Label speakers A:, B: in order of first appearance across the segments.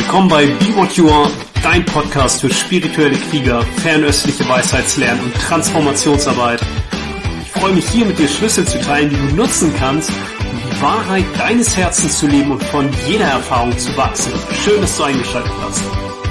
A: willkommen bei Be What You Are, dein Podcast für spirituelle Krieger, fernöstliche Weisheitslernen und Transformationsarbeit. Ich freue mich hier mit dir Schlüssel zu teilen, die du nutzen kannst, um die Wahrheit deines Herzens zu leben und von jeder Erfahrung zu wachsen. Schön, dass du eingeschaltet hast.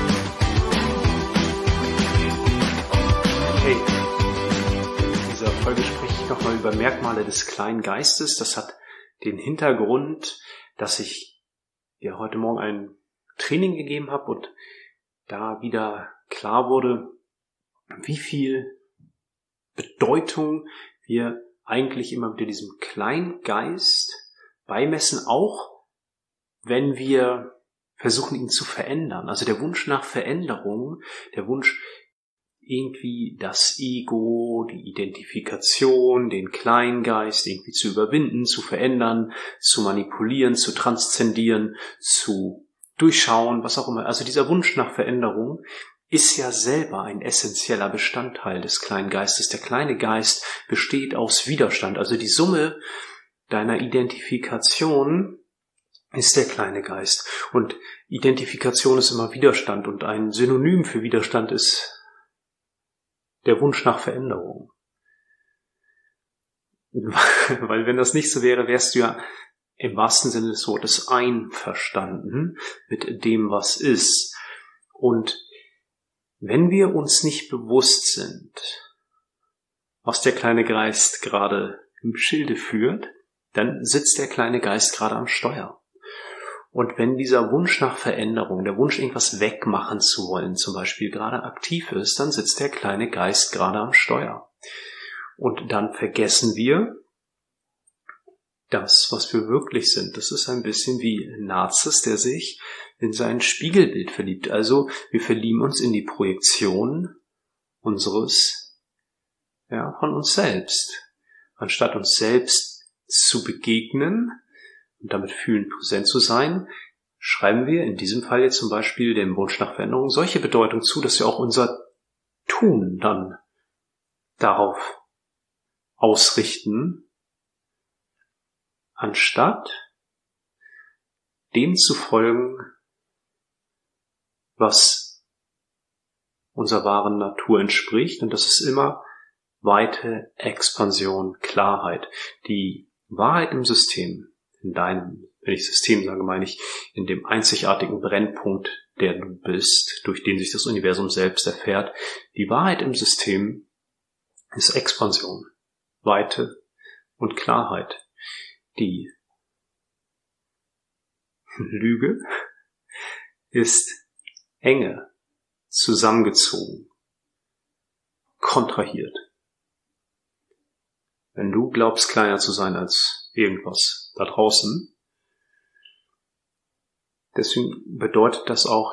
A: Okay, in dieser Folge spreche ich nochmal über Merkmale des kleinen Geistes. Das hat den Hintergrund, dass ich dir heute Morgen ein Training gegeben habe und da wieder klar wurde, wie viel Bedeutung wir eigentlich immer wieder diesem kleinen Geist beimessen, auch wenn wir versuchen, ihn zu verändern. Also der Wunsch nach Veränderung, der Wunsch, irgendwie das Ego, die Identifikation, den Kleingeist irgendwie zu überwinden, zu verändern, zu manipulieren, zu transzendieren, zu durchschauen, was auch immer. Also dieser Wunsch nach Veränderung ist ja selber ein essentieller Bestandteil des kleinen Geistes. Der kleine Geist besteht aus Widerstand. Also die Summe deiner Identifikation ist der kleine Geist. Und Identifikation ist immer Widerstand. Und ein Synonym für Widerstand ist der Wunsch nach Veränderung. Weil wenn das nicht so wäre, wärst du ja im wahrsten Sinne des Wortes einverstanden mit dem, was ist. Und wenn wir uns nicht bewusst sind, was der kleine Geist gerade im Schilde führt, dann sitzt der kleine Geist gerade am Steuer. Und wenn dieser Wunsch nach Veränderung, der Wunsch, irgendwas wegmachen zu wollen, zum Beispiel gerade aktiv ist, dann sitzt der kleine Geist gerade am Steuer. Und dann vergessen wir das, was wir wirklich sind. Das ist ein bisschen wie Narzis, der sich in sein Spiegelbild verliebt. Also wir verlieben uns in die Projektion von uns selbst. Anstatt uns selbst zu begegnen und damit fühlend präsent zu sein, schreiben wir in diesem Fall jetzt zum Beispiel dem Wunsch nach Veränderung solche Bedeutung zu, dass wir auch unser Tun dann darauf ausrichten, anstatt dem zu folgen, was unserer wahren Natur entspricht. Und das ist immer weite Expansion, Klarheit. Die Wahrheit im System, wenn ich System sage, meine ich in dem einzigartigen Brennpunkt, der du bist, durch den sich das Universum selbst erfährt. Die Wahrheit im System ist Expansion, Weite und Klarheit. Die Lüge ist Enge, zusammengezogen, kontrahiert. Wenn du glaubst, kleiner zu sein als irgendwas da draußen, deswegen bedeutet das auch,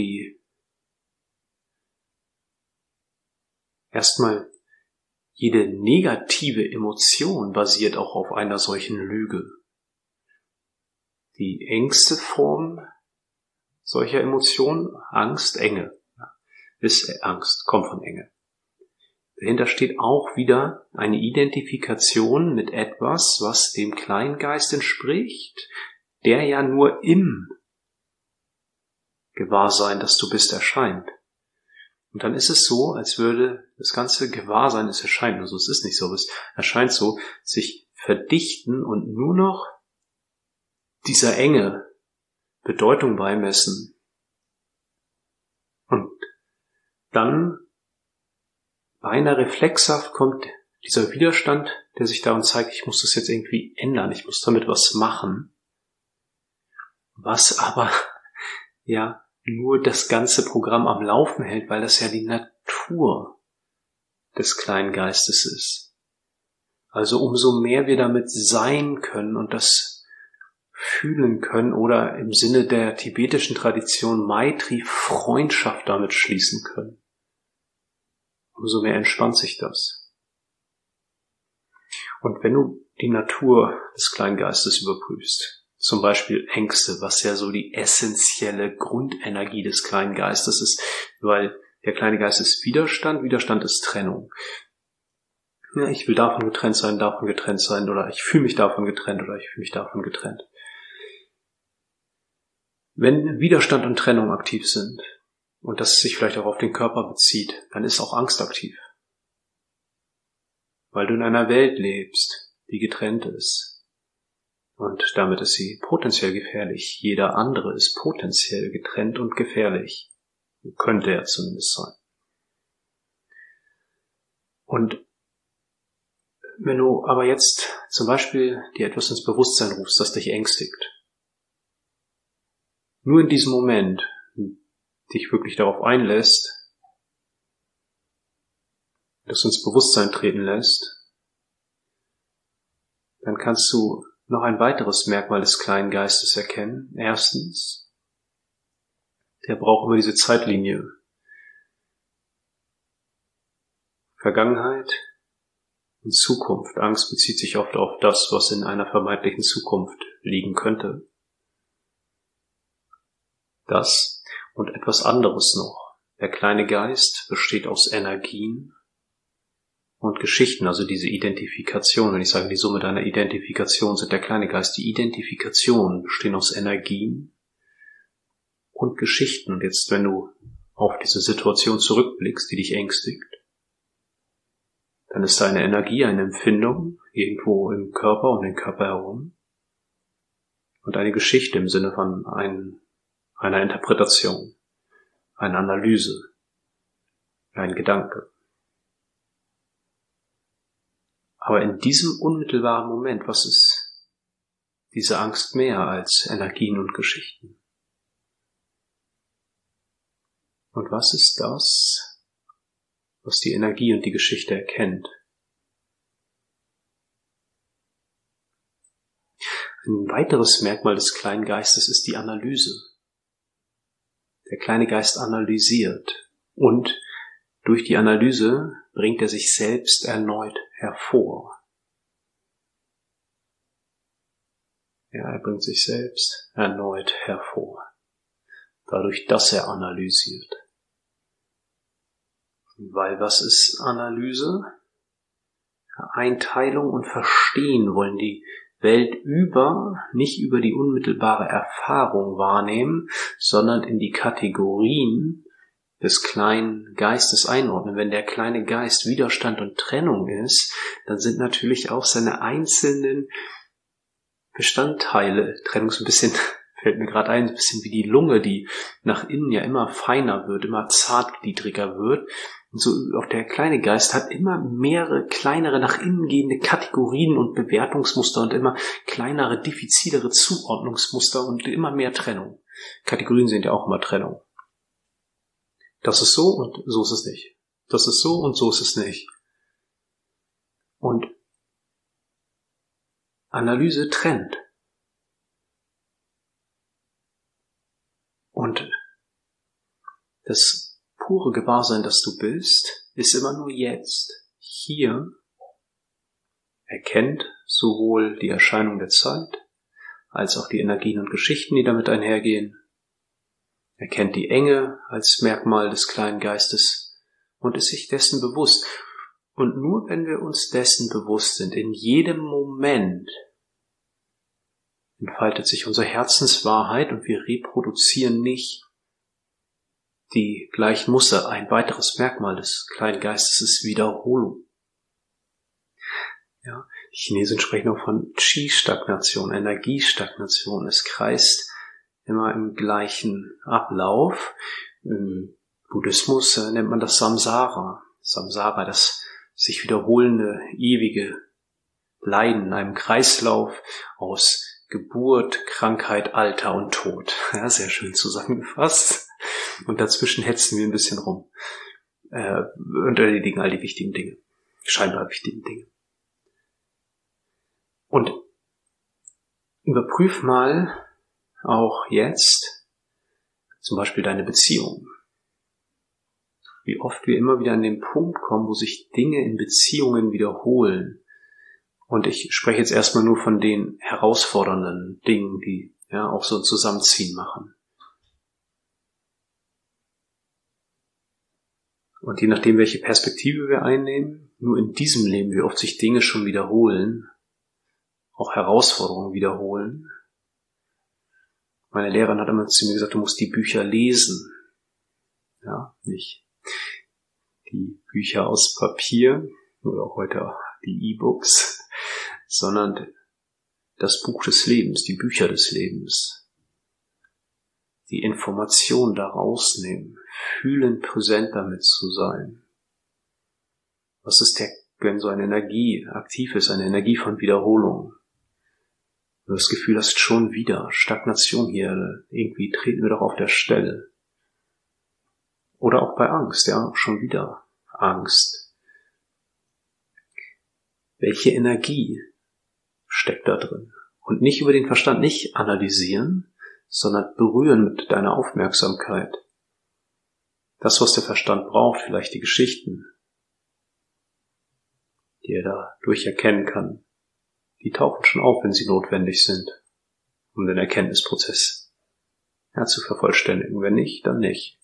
A: erstmal jede negative Emotion basiert auch auf einer solchen Lüge. Die engste Form solcher Emotionen, Angst, Enge, ist Angst, kommt von Enge. Dahinter steht auch wieder eine Identifikation mit etwas, was dem Kleingeist entspricht, der ja nur im Gewahrsein, dass du bist, erscheint. Und dann ist es so, als würde das ganze Gewahrsein, es erscheint, also es ist nicht so, aber es erscheint so, sich verdichten und nur noch dieser Enge Bedeutung beimessen. Und dann beinahe reflexhaft kommt dieser Widerstand, der sich da und zeigt, ich muss das jetzt irgendwie ändern, ich muss damit was machen, was aber nur das ganze Programm am Laufen hält, weil das ja die Natur des kleinen Geistes ist. Also umso mehr wir damit sein können und das fühlen können oder im Sinne der tibetischen Tradition Maitri Freundschaft damit schließen können, umso mehr entspannt sich das. Und wenn du die Natur des kleinen Geistes überprüfst, zum Beispiel Ängste, was ja so die essentielle Grundenergie des kleinen Geistes ist, weil der kleine Geist ist Widerstand, Widerstand ist Trennung. Ja, ich will davon getrennt sein, oder ich fühle mich davon getrennt, oder ich fühle mich davon getrennt. Wenn Widerstand und Trennung aktiv sind und das sich vielleicht auch auf den Körper bezieht, dann ist auch Angst aktiv. Weil du in einer Welt lebst, die getrennt ist. Und damit ist sie potenziell gefährlich. Jeder andere ist potenziell getrennt und gefährlich. Könnte er zumindest sein. Und wenn du aber jetzt zum Beispiel dir etwas ins Bewusstsein rufst, das dich ängstigt, nur in diesem Moment dich wirklich darauf einlässt, das ins Bewusstsein treten lässt, dann kannst du noch ein weiteres Merkmal des kleinen Geistes erkennen. Erstens, der braucht immer diese Zeitlinie. Vergangenheit und Zukunft. Angst bezieht sich oft auf das, was in einer vermeintlichen Zukunft liegen könnte. Das und etwas anderes noch. Der kleine Geist besteht aus Energien und Geschichten, also diese Identifikation. Wenn ich sage, die Summe deiner Identifikation sind der kleine Geist. Die Identifikationen bestehen aus Energien und Geschichten. Und jetzt, wenn du auf diese Situation zurückblickst, die dich ängstigt, dann ist da eine Energie, eine Empfindung irgendwo im Körper, um den Körper herum und eine Geschichte im Sinne von einer Interpretation, eine Analyse, ein Gedanke. Aber in diesem unmittelbaren Moment, was ist diese Angst mehr als Energien und Geschichten? Und was ist das, was die Energie und die Geschichte erkennt? Ein weiteres Merkmal des kleinen Geistes ist die Analyse. Der kleine Geist analysiert und durch die Analyse bringt er sich selbst erneut hervor. Ja, er bringt sich selbst erneut hervor, dadurch, dass er analysiert. Weil was ist Analyse? Einteilung und Verstehen wollen die Welt nicht über die unmittelbare Erfahrung wahrnehmen, sondern in die Kategorien des kleinen Geistes einordnen. Wenn der kleine Geist Widerstand und Trennung ist, dann sind natürlich auch seine einzelnen Bestandteile, Trennung ist ein bisschen, fällt mir gerade ein bisschen wie die Lunge, die nach innen ja immer feiner wird, immer zartgliedriger wird. Und so auch der kleine Geist hat immer mehrere kleinere nach innen gehende Kategorien und Bewertungsmuster und immer kleinere, diffizilere Zuordnungsmuster und immer mehr Trennung. Kategorien sind ja auch immer Trennung. Das ist so und so ist es nicht. Das ist so und so ist es nicht. Und Analyse trennt. Und das pure Gewahrsein, das du bist, ist immer nur jetzt, hier, erkennt sowohl die Erscheinung der Zeit, als auch die Energien und Geschichten, die damit einhergehen, erkennt die Enge als Merkmal des kleinen Geistes und ist sich dessen bewusst. Und nur wenn wir uns dessen bewusst sind, in jedem Moment entfaltet sich unsere Herzenswahrheit und wir reproduzieren nicht die gleichen Muster. Ein weiteres Merkmal des kleinen Geistes ist Wiederholung. Ja, die Chinesen sprechen auch von Qi-Stagnation, Energiestagnation. Es kreist immer im gleichen Ablauf. Im Buddhismus nennt man das Samsara. Samsara, das sich wiederholende, ewige Leiden in einem Kreislauf aus Geburt, Krankheit, Alter und Tod. Ja, sehr schön zusammengefasst. Und dazwischen hetzen wir ein bisschen rum und erledigen all die wichtigen Dinge, scheinbar wichtigen Dinge. Und überprüf mal auch jetzt zum Beispiel deine Beziehung. Wie oft wir immer wieder an den Punkt kommen, wo sich Dinge in Beziehungen wiederholen. Und ich spreche jetzt erstmal nur von den herausfordernden Dingen, die ja auch so ein Zusammenziehen machen. Und je nachdem, welche Perspektive wir einnehmen, nur in diesem Leben, wie oft sich Dinge schon wiederholen, auch Herausforderungen wiederholen. Meine Lehrerin hat immer zu mir gesagt, du musst die Bücher lesen. Ja, nicht die Bücher aus Papier oder auch heute auch die E-Books, sondern das Buch des Lebens, die Bücher des Lebens. Die Information daraus nehmen, fühlen, präsent damit zu sein. Was ist wenn so eine Energie aktiv ist, eine Energie von Wiederholung? Du das Gefühl hast, schon wieder Stagnation hier, irgendwie treten wir doch auf der Stelle. Oder auch bei Angst, ja, schon wieder Angst. Welche Energie steckt da drin? Und nicht über den Verstand, nicht analysieren, sondern berühren mit deiner Aufmerksamkeit. Das, was der Verstand braucht, vielleicht die Geschichten, die er dadurch erkennen kann, die tauchen schon auf, wenn sie notwendig sind, um den Erkenntnisprozess zu vervollständigen. Wenn nicht, dann nicht.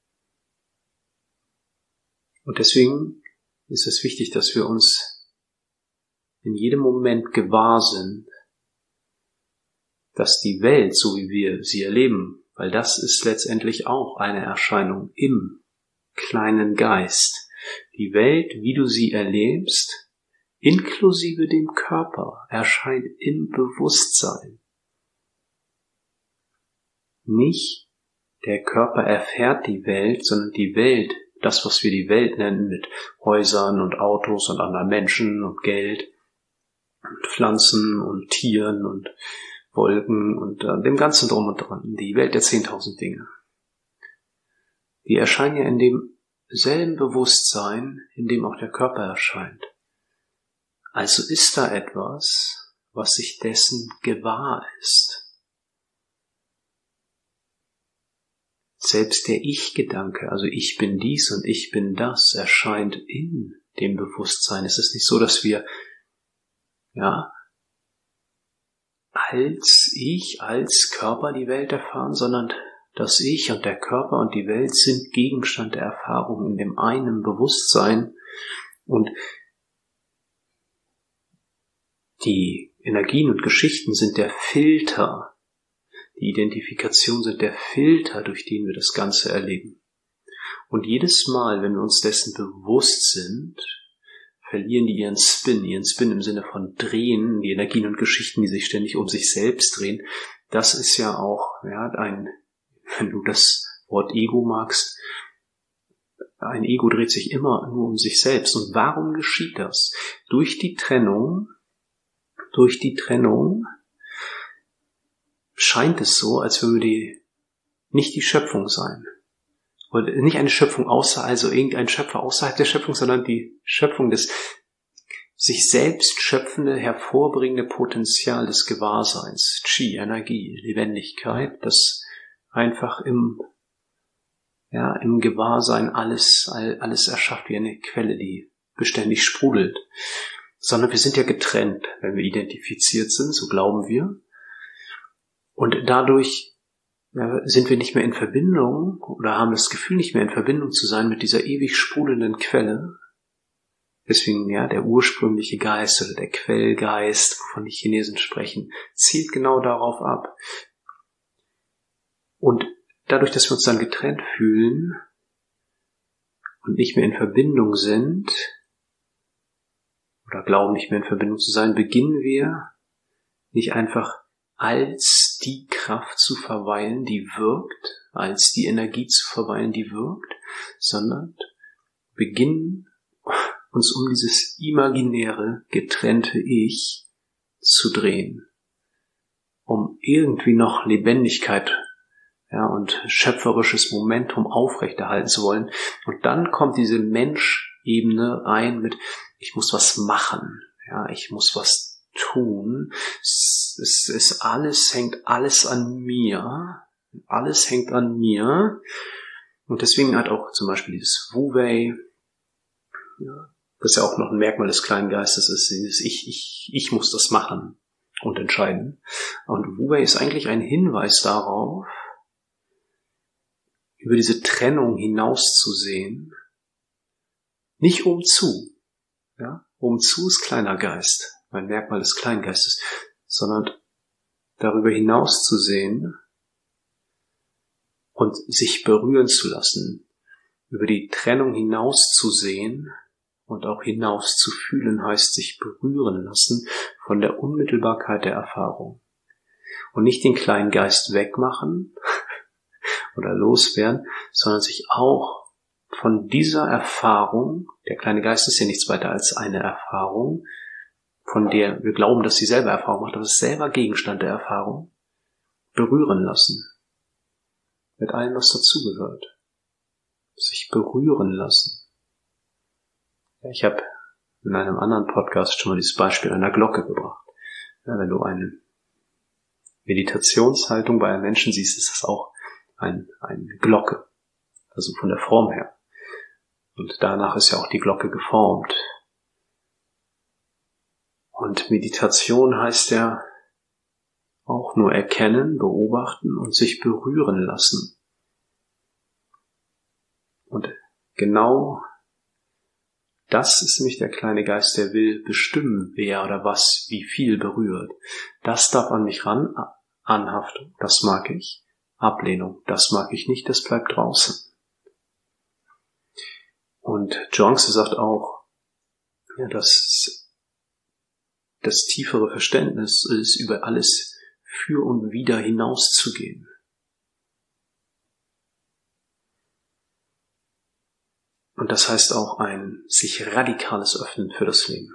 A: Und deswegen ist es wichtig, dass wir uns in jedem Moment gewahr sind, dass die Welt, so wie wir sie erleben, weil das ist letztendlich auch eine Erscheinung im kleinen Geist. Die Welt, wie du sie erlebst, inklusive dem Körper, erscheint im Bewusstsein. Nicht der Körper erfährt die Welt, sondern die Welt, das, was wir die Welt nennen, mit Häusern und Autos und anderen Menschen und Geld und Pflanzen und Tieren und Wolken und dem Ganzen drum und dran, die Welt der 10.000 Dinge. Die erscheinen ja in demselben Bewusstsein, in dem auch der Körper erscheint. Also ist da etwas, was sich dessen gewahr ist. Selbst der Ich-Gedanke, also ich bin dies und ich bin das, erscheint in dem Bewusstsein. Es ist nicht so, dass wir als Ich, als Körper die Welt erfahren, sondern das Ich und der Körper und die Welt sind Gegenstand der Erfahrung in dem einen Bewusstsein. Und die Energien und Geschichten sind der Filter. Die Identifikation sind der Filter, durch den wir das Ganze erleben. Und jedes Mal, wenn wir uns dessen bewusst sind, verlieren die ihren Spin im Sinne von drehen, die Energien und Geschichten, die sich ständig um sich selbst drehen. Das ist ja auch, wenn du das Wort Ego magst, ein Ego dreht sich immer nur um sich selbst. Und warum geschieht das? Durch die Trennung scheint es so, als würde nicht die Schöpfung sein. Und nicht eine Schöpfung also irgendein Schöpfer außerhalb der Schöpfung, sondern die Schöpfung des sich selbst schöpfende, hervorbringende Potenzial des Gewahrseins. Qi, Energie, Lebendigkeit, das einfach im Gewahrsein alles erschafft wie eine Quelle, die beständig sprudelt. Sondern wir sind ja getrennt, wenn wir identifiziert sind, so glauben wir. Und dadurch sind wir nicht mehr in Verbindung oder haben das Gefühl, nicht mehr in Verbindung zu sein mit dieser ewig sprudelnden Quelle. Deswegen, der ursprüngliche Geist oder der Quellgeist, wovon die Chinesen sprechen, zielt genau darauf ab. Und dadurch, dass wir uns dann getrennt fühlen und nicht mehr in Verbindung sind oder glauben, nicht mehr in Verbindung zu sein, beginnen wir nicht einfach als die Kraft zu verweilen, die wirkt, als die Energie zu verweilen, die wirkt, sondern beginnen uns um dieses imaginäre, getrennte Ich zu drehen, um irgendwie noch Lebendigkeit und schöpferisches Momentum aufrechterhalten zu wollen. Und dann kommt diese Menschebene rein mit, ich muss was machen, ich muss was tun. Hängt alles an mir. Alles hängt an mir. Und deswegen hat auch zum Beispiel dieses Wu-Wei, das ja auch noch ein Merkmal des kleinen Geistes ist, dieses Ich muss das machen und entscheiden. Und Wu-Wei ist eigentlich ein Hinweis darauf, über diese Trennung hinauszusehen, nicht umzu. Umzu ist kleiner Geist, ein Merkmal des Kleingeistes, sondern darüber hinaus zu sehen, und sich berühren zu lassen, über die Trennung hinaus zu sehen und auch hinaus zu fühlen, heißt sich berühren lassen von der Unmittelbarkeit der Erfahrung. Und nicht den kleinen Geist wegmachen oder loswerden, sondern sich auch von dieser Erfahrung, der kleine Geist ist ja nichts weiter als eine Erfahrung, von der wir glauben, dass sie selber Erfahrung macht, aber es ist selber Gegenstand der Erfahrung, berühren lassen. Mit allem, was dazugehört. Sich berühren lassen. Ich habe in einem anderen Podcast schon mal dieses Beispiel einer Glocke gebracht. Wenn du eine Meditationshaltung bei einem Menschen siehst, ist das auch eine Glocke. Also von der Form her. Und danach ist ja auch die Glocke geformt. Und Meditation heißt ja auch nur erkennen, beobachten und sich berühren lassen. Und genau das ist nämlich der kleine Geist, der will bestimmen, wer oder was wie viel berührt. Das darf an mich ran, Anhaftung, das mag ich. Ablehnung, das mag ich nicht, das bleibt draußen. Und Zhuangzi sagt auch, ja, dass das tiefere Verständnis ist, über alles für und wieder hinauszugehen. Und das heißt auch ein sich radikales Öffnen für das Leben.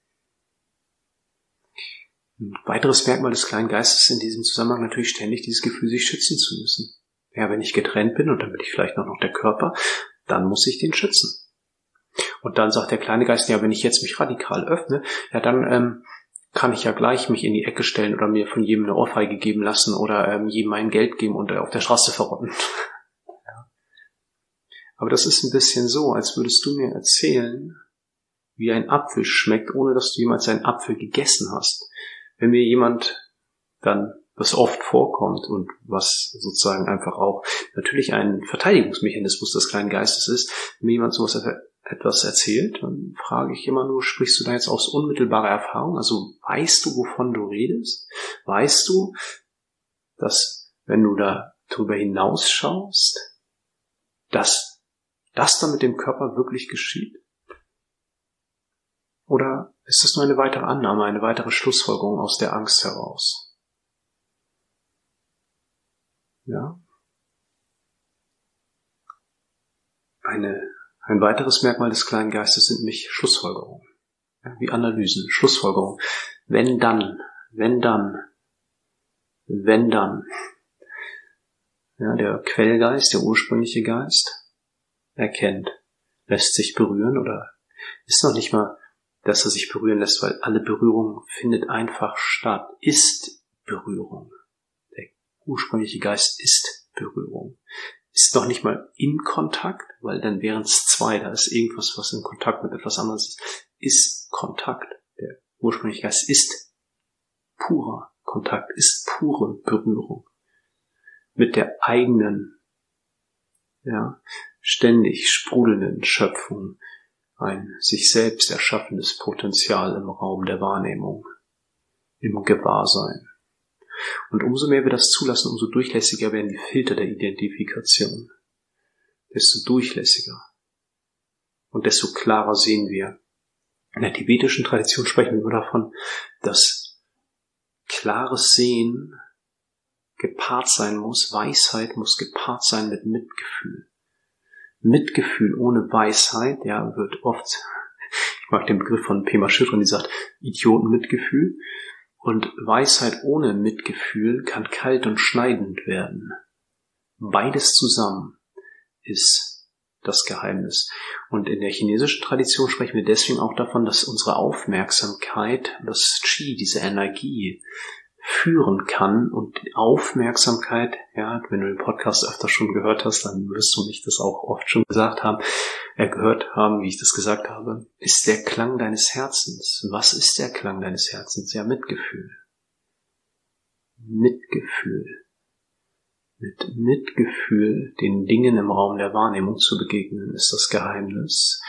A: Ein weiteres Merkmal des kleinen Geistes in diesem Zusammenhang natürlich ständig dieses Gefühl, sich schützen zu müssen. Ja, wenn ich getrennt bin und dann bin ich vielleicht noch der Körper, dann muss ich den schützen. Und dann sagt der kleine Geist, ja, wenn ich jetzt mich radikal öffne, ja, dann kann ich ja gleich mich in die Ecke stellen oder mir von jedem eine Ohrfeige geben lassen oder jedem mein Geld geben und auf der Straße verrotten. Ja. Aber das ist ein bisschen so, als würdest du mir erzählen, wie ein Apfel schmeckt, ohne dass du jemals einen Apfel gegessen hast. Wenn mir jemand dann, was oft vorkommt und was sozusagen einfach auch natürlich ein Verteidigungsmechanismus des kleinen Geistes ist, wenn mir jemand sowas etwas erzählt, dann frage ich immer nur, sprichst du da jetzt aus unmittelbarer Erfahrung? Also weißt du, wovon du redest? Weißt du, dass wenn du da drüber hinausschaust, dass das dann mit dem Körper wirklich geschieht? Oder ist das nur eine weitere Annahme, eine weitere Schlussfolgerung aus der Angst heraus? Ja. Ein weiteres Merkmal des kleinen Geistes sind nämlich Schlussfolgerungen. Ja, wie Analysen, Schlussfolgerungen. Wenn dann. Ja, der Quellgeist, der ursprüngliche Geist, erkennt, lässt sich berühren oder ist noch nicht mal, dass er sich berühren lässt, weil alle Berührung findet einfach statt, ist Berührung. Der ursprüngliche Geist ist Berührung. Ist noch nicht mal in Kontakt, weil dann wären es zwei, da ist irgendwas, was in Kontakt mit etwas anderes ist Kontakt. Der ursprüngliche Geist ist purer Kontakt, ist pure Berührung. Mit der eigenen, ja, ständig sprudelnden Schöpfung, ein sich selbst erschaffenes Potenzial im Raum der Wahrnehmung, im Gewahrsein. Und umso mehr wir das zulassen, umso durchlässiger werden die Filter der Identifikation. Desto durchlässiger. Und desto klarer sehen wir. In der tibetischen Tradition sprechen wir immer davon, dass klares Sehen gepaart sein muss, Weisheit muss gepaart sein mit Mitgefühl. Mitgefühl ohne Weisheit, ja, wird oft, ich mag den Begriff von Pema Chodron, die sagt, Idiotenmitgefühl. Und Weisheit ohne Mitgefühl kann kalt und schneidend werden. Beides zusammen ist das Geheimnis. Und in der chinesischen Tradition sprechen wir deswegen auch davon, dass unsere Aufmerksamkeit, das Qi, diese Energie, führen kann. Und die Aufmerksamkeit, ja, wenn du den Podcast öfter schon gehört hast, dann wirst du mich das auch oft schon gehört haben, wie ich das gesagt habe, ist der Klang deines Herzens. Was ist der Klang deines Herzens? Ja, Mitgefühl. Mitgefühl. Mit Mitgefühl den Dingen im Raum der Wahrnehmung zu begegnen, ist das Geheimnis.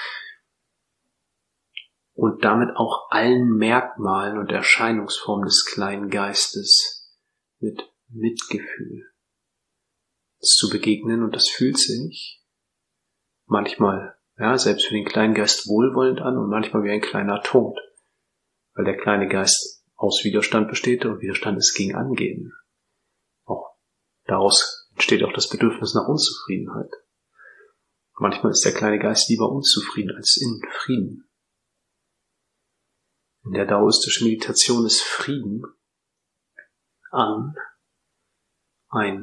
A: Und damit auch allen Merkmalen und Erscheinungsformen des kleinen Geistes mit Mitgefühl. zu begegnen und das fühlt sich manchmal, selbst für den kleinen Geist wohlwollend an und manchmal wie ein kleiner Tod, weil der kleine Geist aus Widerstand besteht und Widerstand ist gegen Angehen. Auch daraus entsteht auch das Bedürfnis nach Unzufriedenheit. Manchmal ist der kleine Geist lieber unzufrieden als in Frieden. In der daoistischen Meditation ist Frieden ein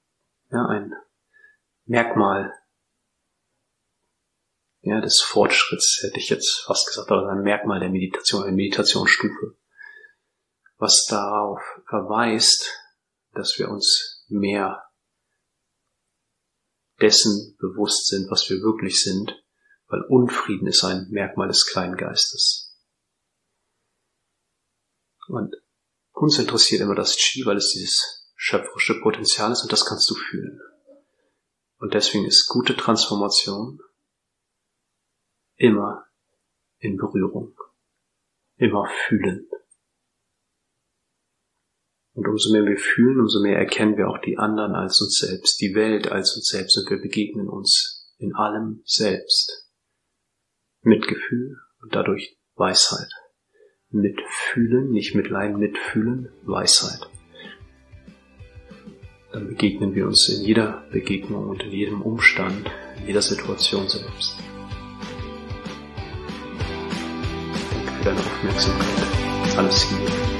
A: Merkmal des Fortschritts, hätte ich jetzt fast gesagt, aber ein Merkmal der Meditation, eine Meditationsstufe, was darauf verweist, dass wir uns mehr dessen bewusst sind, was wir wirklich sind, weil Unfrieden ist ein Merkmal des kleinen Geistes. Und uns interessiert immer das Qi, weil es dieses schöpferische Potenzial ist und das kannst du fühlen. Und deswegen ist gute Transformation immer in Berührung, immer fühlend. Und umso mehr wir fühlen, umso mehr erkennen wir auch die anderen als uns selbst, die Welt als uns selbst und wir begegnen uns in allem selbst. Mitgefühl und dadurch Weisheit. Mitfühlen, nicht mitleiden, mitfühlen, Weisheit. Dann begegnen wir uns in jeder Begegnung und in jedem Umstand, in jeder Situation selbst. Danke für deine Aufmerksamkeit. Alles Liebe.